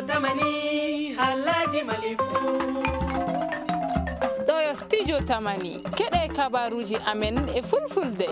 tamani halaji malifu ɗo studio tamani keɗe kabaruji amen e fulfulde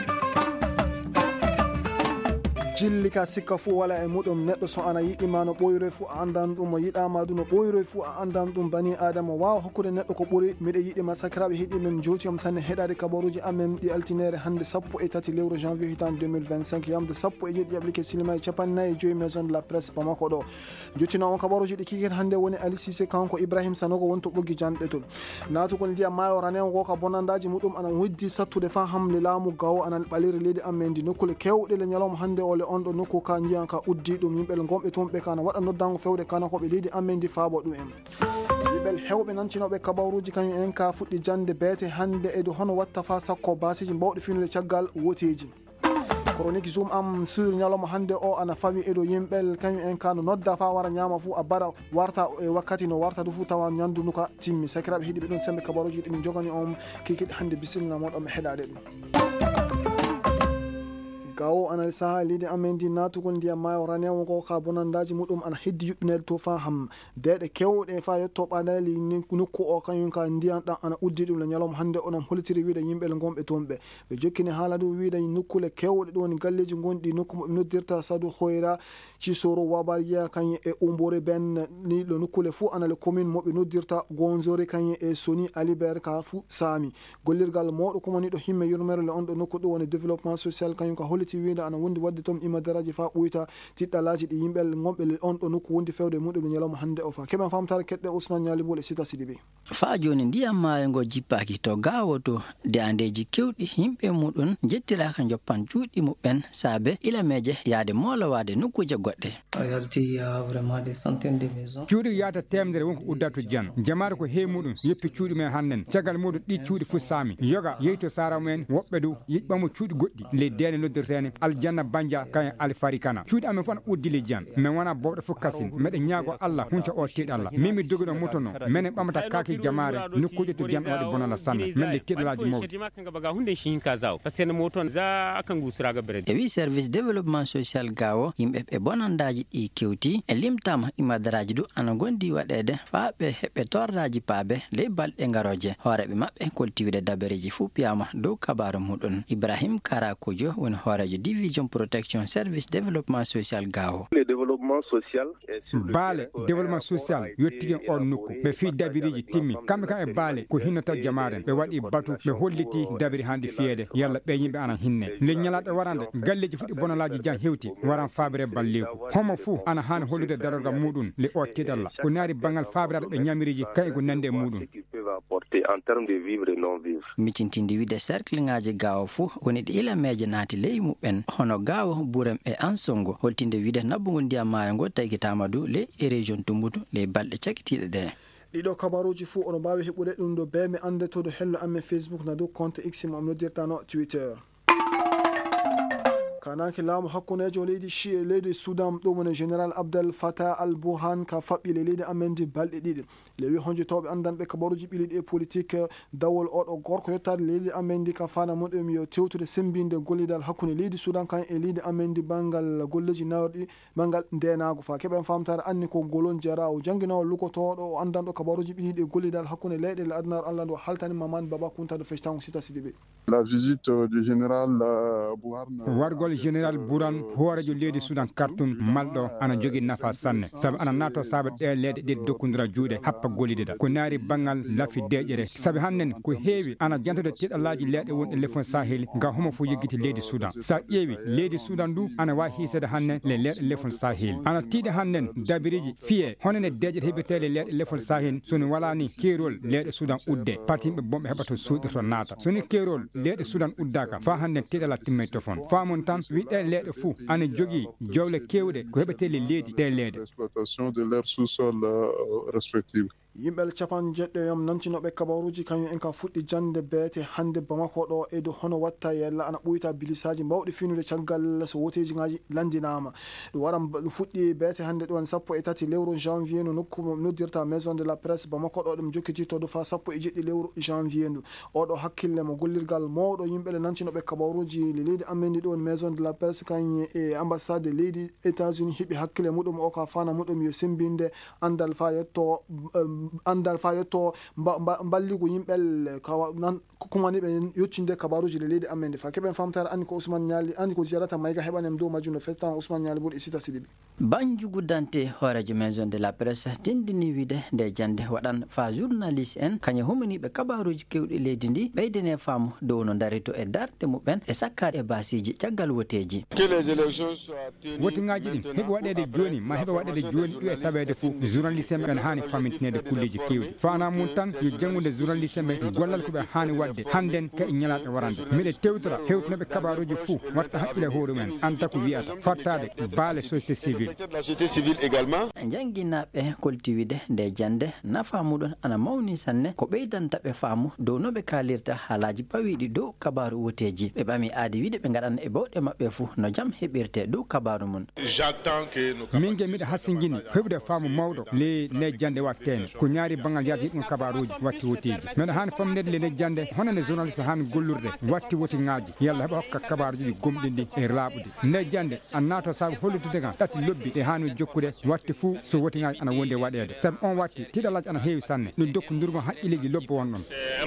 jilli ka sikka fu wala e muɗum neɗɗo so ana yiɗima no ɓoyre fu a andan ɗum mo yiɗama du no ɓoyre fu a andan ɗum bani adama wawa hokkude neɗɗo ko ɓuuri miɗe yiɗima sakiraɓe hiɗimen jotiyam sanne heɗade kabaruji amen ɗi altinere hande 13 lewru janvier hitan 2025 yamde 1 yaɓlike silima e 45 maison de la presse bamako ɗo jottina on kabaruji ɗi kiket hande woni Ali Cissé kanko Ibrahim Sanogo wonto ɓoggi janɗetol natugol ndiyam mayo ranen go ka bonandaji muɗum anan wuddi sattude fa hamle laamu gawo anan ɓaliri leydi amen ndi nokkule kewɗe le ñalawma hande ole on ɗo nokku ka jiyan ka uddi ɗum yimɓel gonɓe toon ɓe kana waɗa noddango fewde kana koɓe leydi amen ndi faabo ɗum en yimɓel hewɓe nancinoɓe kabaruji kañum en ka fuɗɗi jande beete hande edo hono watta fa sakko basiji mbawɗe finude caggal woteji chronique zoom am sur ñalawma hande o ana fawi edo yimɓel kañum en ka no nodda fa wara ñama fu a bara warta e wakkati no warta du fu tawa ñandu nuka timmi sakiraɓe hiɗiɓe ɗum sembe kabaruji ɗimin jogani on kikiɗe hande bisimilla moɗon mi heɗade ɗum gawo ana saha leydi amen ndi natugol ndiyam mayo ranewo go ka bonandaji muɗum ana heddi yuɓɓinede to fa ham deɗe kewɗe fa yetto ɓaɗali nokku o kañum ka ndiyan ɗan ana uddi ɗum le ñalawma hande onon holtiri wiide yimɓel gonɓe toon ɓe jokkini haala du wiide nokkule kewɗe ɗo woni galleji gonɗi nokku moɓe noddirta Sadou Hoyra Cisoro Wabaliya kañum e Umbore Ben ni ɗo nokkule fuu ana le commune moɓe noddirta Gonzore kañum e Soni Alibert ka fuu saami gollirgal mawɗo komani ɗo himme yurmerle on ɗo nokku ɗo woni développement social kañum ka holiti wiide ana wondi wadde toon imadaraji fa ɓuyta tiɗɗalaji ɗi yimɓel gonɓe on ɗo nokku wondi fewde muɗum ɗo ñalawma hande o fa keɓen famtare keɗɗe Ousmane Ñalibol e Sita Sidibe fa joni ndiyam maayo ngo jippaki to gawo to de andeji kewɗi yimɓe muɗum jettiraka joppan juuɗi muɓɓen saabe ilameje yaade molowade nokkuje goɗɗe cuuɗi yata temdere wonko uddatu jan jamaare ko he muɗum yeppi cuuɗi men hannen caggal muɗum ɗi cuuɗi fu saami yoga yeyto sara mumen woɓɓe du yiɓɓamo cuuɗi goɗɗi le dene noddirtene aljanna banja kayen alfari kana cuuɗi amen fof ana uddili jan min wona bowɗo fof kasin meɗen ñaago Allah hunca o tiiɗ Allah mimi dogiɗo mutono minen ɓamata kaki jamaare nokkuje to jan waɗi bonala sanne men le tiɗalaji mawɗi e wi service développement social gawo yimɓe ɓe bonandaji ɗi kewti e limtama imadaraji du ana gondi waɗede fa ɓe heɓɓe torraji paabe ley balɗe garoje hooreɓe maɓɓe koltiwide dabareji fuu piyama dow kabaru muɗum Ibrahim Karakojo woni hoorejo division protection service développement social gawo baale développement social yettigen on nokku ɓe fi dabiriji timmi kamɓe kam e baale ko hinnoto jamaren ɓe waɗi batu ɓe holliti dabiri hande fiyede yalla ɓe yimɓe ana hinne le ñalaɗo warande galleji fuɗɗi bonalaji jan hewti waran fabire balleku homo fuu ana hani hollude darorgal muɗum le o tiɗalla ko naari banggal fabirade ɓe ñamiriji kay ko nande muɗum micintindi wide cercle ngaji gawo fuu woni ɗi ilameje naati ley muɓɓen hono gawo Burem e Ansongo holtinde wide nabbugol ndiyam maayo ngo tagitama du le e région Tumbutu le balɗe cakitiɗe ɗe ɗiɗo kabaruji fuu ono mbawi heɓude ɗum ɗo be mi ande to do hello amen Facebook na dow compte X mo am noddirtano Twitter kanaki laamu hakkunejo leydi shi e leydi Sudan ɗum woni général Abdel Fattah al-Burhan ka faɓɓi le leydi amen ndi balɗe ɗiɗi le wi honjotoɓe andanɓe kabaruji ɓiliɗi e politique dawol oɗo gorko yettade leydi amen ndi ka fana muɗum yo tewtude sembinde gollidal hakkude leydi Sudan kan e leydi amen ndi banggal golleji nawɗi banggal ndenago fa keɓen famtare anni ko golon jara o jangguinowo lukotoɗo o andanɗo kabaruji ɓiliɗi e gollidal hakkude leyɗele adnar Allah ndo haltani Mamane Baba Kunta do fechtango Sita Sidibe la visite du général Burhan wargol général Burhan hoorejo leydi Sudan Khartoum malɗo ana jogui nafa sanne saabu ana nato saabu ɗe leyɗe ɗiɗi dokkodira juuɗe happa gollideda ko naari banggal lafi deƴƴere saabu hannen ko heewi ana jantude tiɗalaji leyɗe wonɗe lefon Sahel ngam homo fo yeggiti leydi Sudan sa ƴeewi leydi Sudan du ana wawi hiisede hannen le leyɗe lefon Sahel ana tiiɗi hannen dabiriji fiye honene deƴƴete heɓetele leyɗe lefon Sahel soni wala ni keerol leyɗe Sudan udde patimɓe bomɓe heɓato suuɗirto naata soni keerol leyɗe Sudan uddaka fa hannen tiɗala timmay tofon famon tan wiɗɗe leyɗe fuu ana jogui jawle kewɗe ko heɓetele leydi ɗe leyɗe l'exploitation de leur sous-sol respective yimɓe capan jeɗɗo yam nantinoɓe kabaruji kañum en ka fuɗɗi jande beete hande Bamako ɗo e dow hono watta yella ana ɓoyta bilisaji mbawɗi finude caggal so woteji ngaji landinama ɗum waɗa ɗum fuɗɗi beete hande ɗon 13 lewru janvier no nokku noddirta maison de la presse Bamako ɗo ɗum jokkititordu fa 17 lewru janvier ndu oɗo hakkille mo gollirgal mawɗo yimɓe le nantinoɓe kabaruji le leydi amendi ɗon maison de la presse kañ e ambassade de leydi États-Unis heeɓi hakkille muɗum o ka fana muɗum yo sembinde andal fa yetto balligo yimɓel kumaniɓe yettinde kabaruji le leydi amen fa keɓen famtare andi ko Ousmane Niali andi ko ziyarata mayga heɓanem dow majjum no festan Ousmane Niali ɓuuri Sita Sidiɓe banjugu dante horejo maison de la presse tindini wiide nde jande waɗan fa journaliste en kañe humaniɓe kabaruji kewɗi leydi ndi ɓeydene faamu dow no darito e darde muɓen e sakkade e basiji caggal woteji wotingaji ɗin heɓe waɗede joni ma heɓe waɗede joni ɗo e taɓede fo journaliste en ɓen hani famintinede kulleji kewɗi fana mum tan yo janggude journaliste en ɓe gollal koɓe hani wadde hannden ka e ñalaɗe warande miɗe tewtora hewtinoɓe kabaruji fou watta haqqille hoore mumen anta ko wiyata fattade baale société civile jangguinaɓe koltiwide nde jande nafa muɗon ana mawni sanne ko ɓeydantaɓe faamu dow noɓe kalirta haalaji pawiɗi dow kabaru woteji ɓe ɓami aadi wiide ɓe gaɗan e bawɗe mabɓe fou no jaam heɓirte dow kabaru mum min ge miɗa hassiguini heɓde faamu mawɗo le jande wattene ko ñaari bangal yardi ɗum kabaruji watti woteji meɗa hani famnede le jande honande journaliste hani gollurde watti wotingaji yalla heɓa hokka kabaruji gomɗi ɗi e laaɓude nde jande an nato saabu hollutude kan ɗatti lobbi ɗe hani jokkude watti fou so wotingaji ana wonde waɗede saabu on watti tiɗalaji ana heewi sanne ɗum dokkodurgo haqqilleji lobbo wonɗon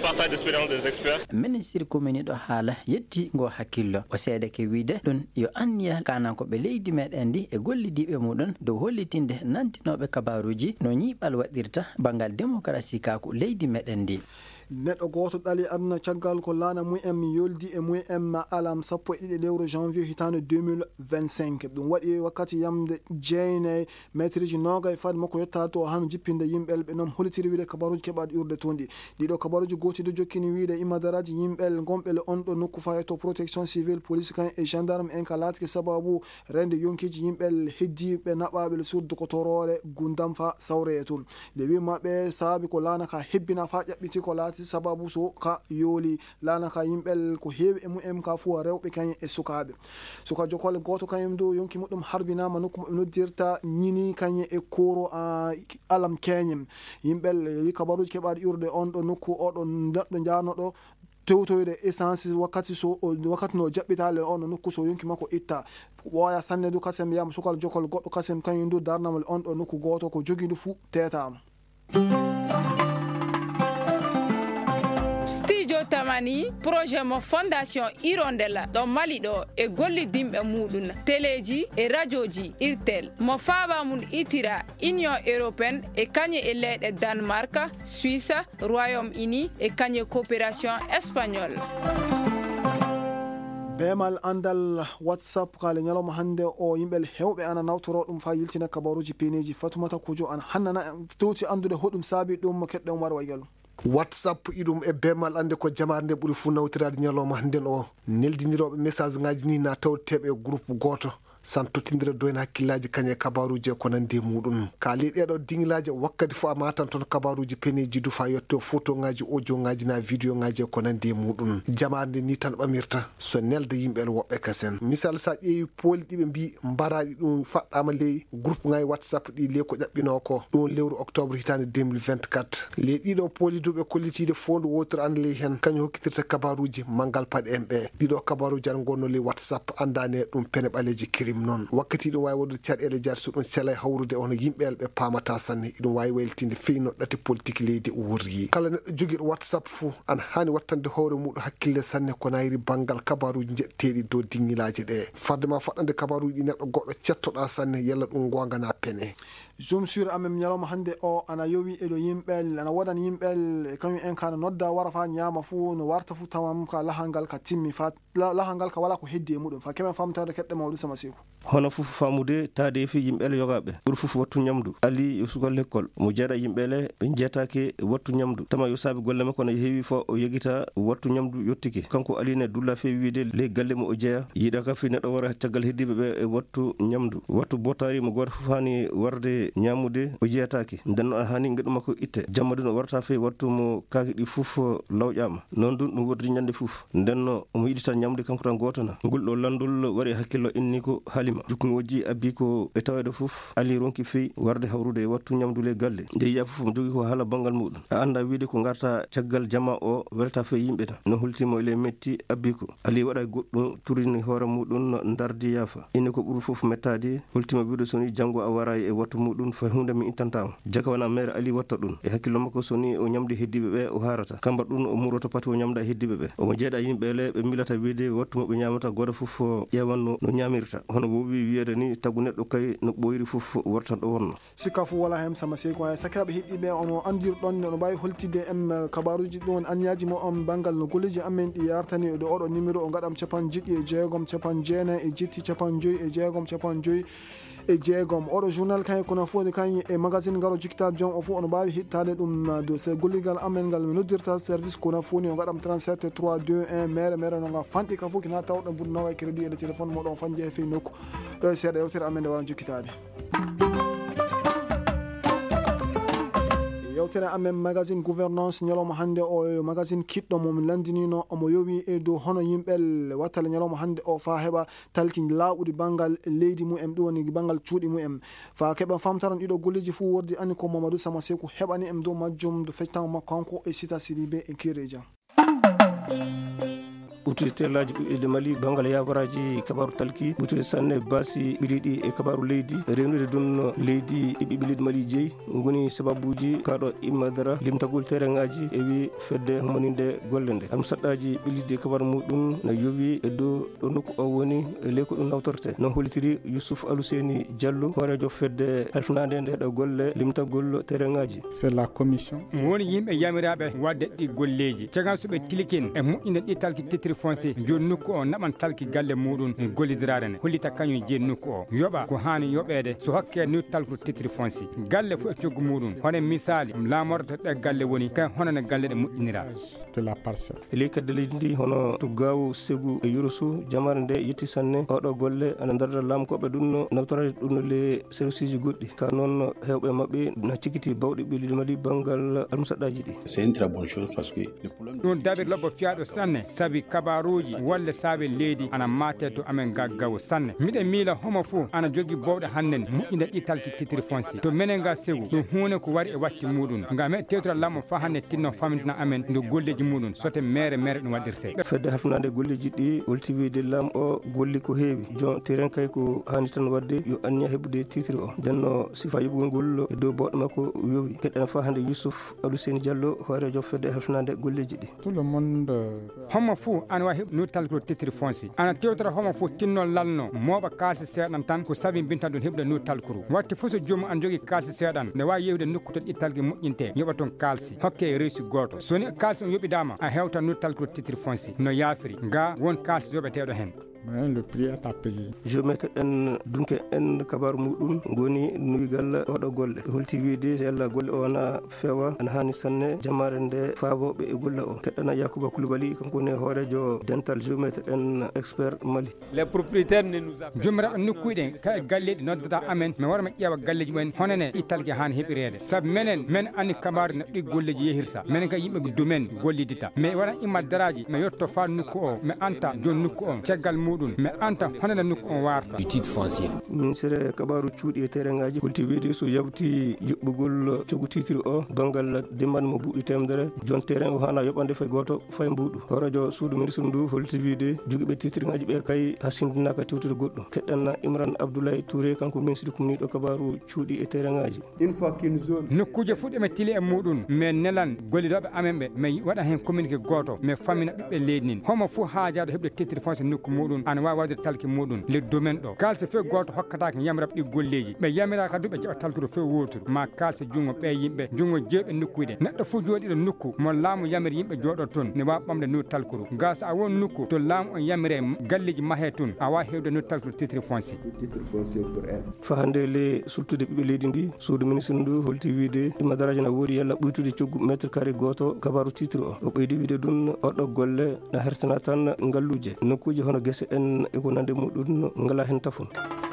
ministre commune ɗo haala yetti ngo hakkillo o seede ke wiide ɗum yo anniya kanankoɓe leydi meɗen ndi e gollidiɓe muɗon dow hollitinde nantinoɓe kabaruji no ñiiɓal waɗirta banggal démocratie kako leydi meɗen ndi neɗɗo goto ɗali aduna caggal ko laana mumen yoldi e mumen alam 12 lewru janvier hitande 2025 ɗum waɗi wakkati yamde jeynayi métriji noga e fade makko yetta to hano jippinde yimɓel ɓe noon holitiri wiide kabaruji keɓaɗi urde toon ɗi ɗiɗo kabaruji gotiɗo jokkini wiide imadaraji yimɓel gonɓele on ɗo nokku fa to protection civile police kan e gendarme en ka laatike sababu rende yonkiji yimɓel heddiɓe naɓaɓe surdu ko torore gundam fa sawre e toon nde wimaɓe saabi ko laana ka hebbina fa ƴaɓɓiti ko laati sababu so ka yooli laana ka yimɓel ko heewi e mumen ka fu rewɓe kañum e sukaɓe suka jokole goto kañum dow yonki muɗum harbinama nokku moɓe noddirta ñini kañum e koro alam keñem yimɓel kabaruji keɓaɗi urde on ɗo nokku oɗo neɗɗo jarnoɗo tewtoyde essence wakkati no jaɓɓitale on no nokku so yonki makko itta ɓooya sanne du kasem yama sukal jokol goɗɗo kasem kañum du darnamal on ɗo nokku goto ko joguidu fuu tetama tamani projet mo fondation Hirondella ɗo Mali ɗo e gollidimɓe muɗum téléji e radioji irtel mo faaba mum itira union européenne e kañe e leyɗe Danemark Suisse Royaume-Uni e kañe coopération espagnole bemal andal whatsapp kale ñalawma hande o yimɓe hewɓe ana nawtoro ɗum fa yiltina kabaruji peneji Fatoumata Kojo an hannana towti andude hoɗum saabi ɗum keɗɗe Oumar Waygalo whatsapp iɗum e bemal ande ko jamare nde ɓuuri fuu nawtirade ñalawma hannden o neldiniroɓe message ngaji ni na tawteɓe groupe goto san tottidira doyna hakkillaji kañe kabaruji ko nandi muɗum kaali ɗeɗo dingilaji wakkati fo a matan toon kabaruji peneji du fa yetto photo ngaji audio ngaji na vidéo ngaji ko nandi muɗum jamarde ni tan ɓamirta so nelde yimɓe woɓɓe kasen misal sa ƴeewi pooli ɗiɓe mbi mbaraɗi ɗum faɗɗama ley groupe ngaji whatsapp ɗi ley ko ƴaɓɓino ko ɗum lewru octobre hitande 2024 ley ɗiɗo pooli duɓe kollitide fondu wotere an ley hen kañum hokkitirta kabaruji manggal paɗe en ɓe ɗiɗo kabaruji an gonno ley whatsapp andane ɗum pene ɓaleji kirim noon wakkati ɗum wawi wadude caɗele jaati so ɗum sela hawrude ono yimɓel ɓe pamata sanne iɗum wawi waylitinde feyno ɗati politique leydi worri kala neɗɗo joguiɗo whatsapp fou ana hani wattande hoore muɗum hakkille sanne ko nayri banggal kabaruji jeɗteɗi dow dingilaji ɗe fardema faɗɗande kabaruji ɗi neɗɗo goɗɗo cettoɗa sanne yalla ɗum gongana pene zoom sur amem ñalawma hande o ana yowi eɗo yimɓel ana waɗan yimɓel e kañum en kana nodda wara fa ñaama fuu no warta fuu tawam ka lahal ngal ka timmi fa lahal ngal ka wala ko heddi e muɗum fa kemen famtade keɗɗe mawɗu sama seko hono fof famude taade fi yimɓele yogaɓe ɓuri fof wattu ñamdu ali yo sugol l'école mo jeeɗa yimɓele ɓe jeetake wattu ñamdu tama yo saabi golle makko no heewi fo o yegita wattu ñamdu yettiki kanko aline dulla fewi wiide ley galle mo o jeeya yiiɗa ka fi neɗɗo wara caggal heddiɓe ɓe e wattu ñamdu wattu botari mo goto fof hani warde e ñamude o jeyatake nden noon hani gueɗu makko itte jamma du no warata fe wattu mo kaake ɗi fof lawƴama noon dun ɗum wodri ñande fof ndenno omo yiɗi tan ñamde kanko tan goto na ngol ɗo landol waɗi hakkillo inni ko halima jukku wojji abbi ko e tawede fof ali ronki feyi warde hawrude e wattu ñamdule galle nde yiya fof mo jogui ko haala banggal muɗum a anda wiide ko garta caggal jama o welata fe yimɓe tan no hultimo ele metti abbi ko ali waɗa goɗɗum turini hoore muɗum dardi yaafa inni ko ɓuuri fof mettade hultima wiide soni janggo a wara e wattu muɗum fa hunde mi intantama jaka wana maire ali watta ɗum e hakkillo makko soni o ñamdi heddiɓe ɓe o harata kamba ɗum o muroto pati o ñamda heddiɓe ɓe omo jeeɗa yimɓe le ɓe milata wiide wattu moɓe ñamata goto fof ƴewanno no ñamirta hono wowi wiyede ni tagu neɗɗo kay no ɓoyri fof wartan ɗo wonno sikka fu wala hen sama sey ko hay sakiraɓe heɗɗiɓe ono andirɗon no mbawi holtide kabaruji ɗum anniyaji mo on banggal no golleji amen ɗi yartani ɗo oɗo numéro o gaɗam 76 e jeegom oɗo journal kañ kono fode kañ e magazine ngaro jikta jom o fof ono mbawi hittade ɗum do se golligal amen ngal mi noddirta service kono foni o gaɗam 37 321 mere noga fanɗi kam fof kina tawɗo mbuɗo nawa crédit e le téléphone moɗon fan jeehe fewi nokku ɗo e seeɗa yewtere amen nde waran jokkitade yewtere amen magazine gouvernance ñalawma hande o magazine kiɗɗo momin landinino omo yowi e dow hono yimɓel wattale ñalawma hande o fa heɓa talki lawɗi banggal leydi mumen ɗum woni banggal cuuɗi mumen fa keɓa famtaran ɗiɗo golleji fo wordi anni ko mamadou sama sekou heɓani em dow majjum do fectango makko kanko e sita sidibé e kireja ɓutude tellaji ɓiɓɓe mali bangal yabaraji kabaru talki ɓutude sanne basi ɓiliɗi e kabaru leydi rewnude ɗum leydi ɗi ɓiɓɓe leydi mali jeeyi goni sababuji kaɗo immadara limtagol terengaji e wi fedde homoninde golle nde am saɗɗaji ɓilide e kabaru muɗum no yowi e dow ɗo nokku o woni e ley ko ɗum nawtorte non hollitiri youssouf aluseni diallo horejo fedde halfinade nde ɗo golle limtagol terengaji c'est la commission woni yimɓe yamiraɓe wadde ɗi golleji cagan soɓe tilikin e moƴƴinde ɗi talki titiri foncé joni nokku o naɓan talki galle muɗum e gollidirade ne hollita kañum jeeni nokku o yoɓa ko hani yoɓede so hokke ni talko titiri foncé galle fo e coggu muɗum hono misali lamorto ɗe galle woni kay honone galle ɗe moƴƴinira de la parcelle ley kadde leydi ndi hono to gawu segu e yorosu jamare nde yetti sanne oɗo golle ana darda lamkoɓe ɗum nawtorade ɗum le service ji goɗɗi ka noon hewɓe mabɓe na cikiti bawɗi ɓelidi mali banggal almusaɗɗaji ɗi c'est une très bonne chose parce que ɗum dabir lobbo fiyaɗo sanne saabi kabaruji walle saabe leydi ana mate to amen gaggawo sanne miɗe miila homo fo ana jogui bowɗe hannen moƴƴinde ɗi talki titiri foncé to menen ga segu ɗum hunde ko wari e watti muɗum ngam he tewtora lammo fa hannde tinno famtina amen nde golleji muɗum sote mere ɗum waɗirte fedde hafnade golleji ɗi wolti wiide lam o golli ko heewi jon terrain kay ko hani tan wadde yo anniya heɓude titiri o ndenno sifa yoɓugol ngol e dow bawɗe makko yowi keɗɗen fa hannde youssouf aluseni diallo horejo fedde hafnade golleji ɗi tout le monde homo fo ana wawi heɓ no talkiro titiri foncé ana tewtora homo fo tinno lalno moɓa kalsi seeɗan tan ko saabi bintan ɗum heɓde no talkuru watti fo so joomum an jogui kalsi seeɗan ne wawi yewde nokku to ɗi talki moƴƴinte yoɓa toon kalsi hokke reesu goto soni kalsi on yoɓidama a hewtan no talkiro titiri foncé no yaafiri ga won kalsi yoɓeteɗo hen le prix est à payer je mette en dunke en kabaru muɗum goni nuyigal oɗo golle holti wiide yalla golle o wana fewa ana hani sanne jamare nde faaboɓe e golle o keɗɗana yakouba koulibaly kanko ne hoorejo dental géomètre en expert mali les propriétaires ne nous a jomiraɓe nokkuɗen ka e galleɗi noddata amen mi warma ƴeewa galleji mumen honone italki hani heɓirede saabu men anni kabaru neɗɗo golleji yehirta minen kay yimɓe domaine gollidita mais waɗa immaddaraji mi yetto fa nokku o mi anta joni nokku o caggal muɗum mais anta honene nokku on warta titre foncier ministére kabaru cuuɗi e terengaji holti wiide so yawti yuɓɓugol cogu titiri o bangal dimman mo buuɗi temedere jon terrain o hana yoɓande fay goto fay mbuuɗu horejo suudu ministre ndu holti wiide joguiɓe titiri ngaji ɓe kay ha sindinaka tewtude goɗɗo keɗɗenna imran abdoulaye touré kanko ministre kumniɗo kabaru cuuɗi e terengaji une fois qu'une zone nokkuje fuɗɗime tili e muɗum mais nelan gollidoɓe amen ɓe mais waɗa hen communiqué goto mais famina ɓiɓɓe leydi nin homo fo haajaɗo heɓde titre foncier nokku muɗum ana wawi wadde talki muɗum le domaine ɗo kalse fe goto hokkatake yamiraɓe ɗi golleji ɓe yamira kadu ɓe jaɓa talkude fe wotoru ma kalse jungo ɓe yimɓe jungo jewɓe nokkude neɗɗo fo jooɗiɗo nokku mo laamu yamiri yimɓe jooɗo toon ne wawi ɓamde no talkuru ga so a won nokku to laamu on yamire galleji mahe toon a wawi hewde no talkuru titre foncier fa hande le sultude ɓiɓɓe leydi ndi suudu ministre ndu holti wiide immadaraji na woodi yalla ɓuytude coggu métre carré goto kabaru titre o ɓeydi wiide ɗum oɗo golle na hertana tan ngalluje nokkuji hono guese en e ko nande muɗum ngala hen tafon